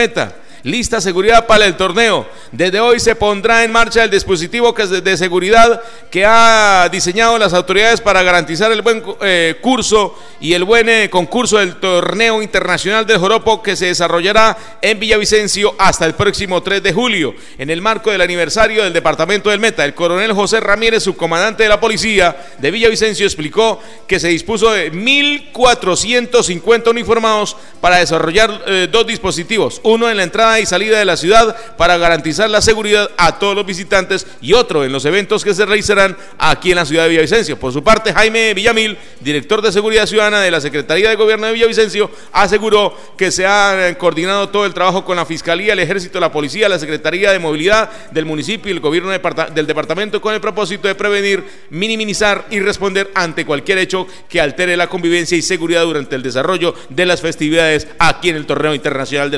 Meta. Lista seguridad para el torneo. Desde hoy se pondrá en marcha el dispositivo de seguridad que ha diseñado las autoridades para garantizar el buen curso y el buen concurso del torneo internacional del Joropo, que se desarrollará en Villavicencio hasta el próximo 3 de julio. En el marco del aniversario del departamento del Meta, el coronel José Ramírez, subcomandante de la policía de Villavicencio, explicó que se dispuso de 1.450 uniformados para desarrollar dos dispositivos, uno en la entrada y salida de la ciudad para garantizar la seguridad a todos los visitantes y otro en los eventos que se realizarán aquí en la ciudad de Villavicencio. Por su parte, Jaime Villamil, director de Seguridad Ciudadana de la Secretaría de Gobierno de Villavicencio, aseguró que se ha coordinado todo el trabajo con la Fiscalía, el Ejército, la Policía, la Secretaría de Movilidad del municipio y el Gobierno del departamento con el propósito de prevenir, minimizar y responder ante cualquier hecho que altere la convivencia y seguridad durante el desarrollo de las festividades aquí en el torneo internacional del